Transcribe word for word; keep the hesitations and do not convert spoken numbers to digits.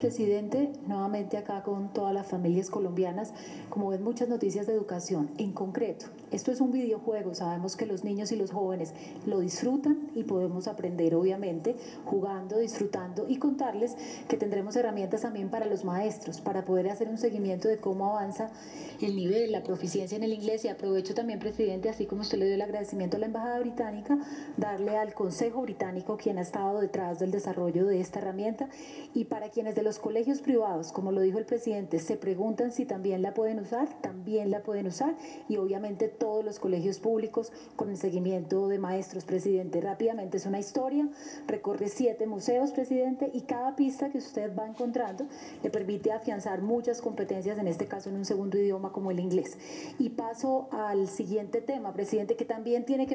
Presidente, nuevamente acá con todas las familias colombianas, como ven muchas noticias de educación. En concreto, esto es un videojuego, sabemos que los niños y los jóvenes lo disfrutan y podemos aprender obviamente jugando, disfrutando y contarles que tendremos herramientas también para los maestros, para poder hacer un seguimiento de cómo avanza el nivel, la proficiencia en el inglés. Y aprovecho también, Presidente, así como usted le dio el agradecimiento a la Embajada Británica, darle al Consejo Británico, quien ha estado detrás del desarrollo de esta herramienta, y para quienes de los colegios privados, como lo dijo el presidente, se preguntan si también la pueden usar, también la pueden usar, y obviamente todos los colegios públicos con el seguimiento de maestros. Presidente, rápidamente, es una historia, recorre siete museos, presidente, y cada pista que usted va encontrando le permite afianzar muchas competencias, en este caso en un segundo idioma como el inglés. Y paso al siguiente tema, presidente, que también tiene que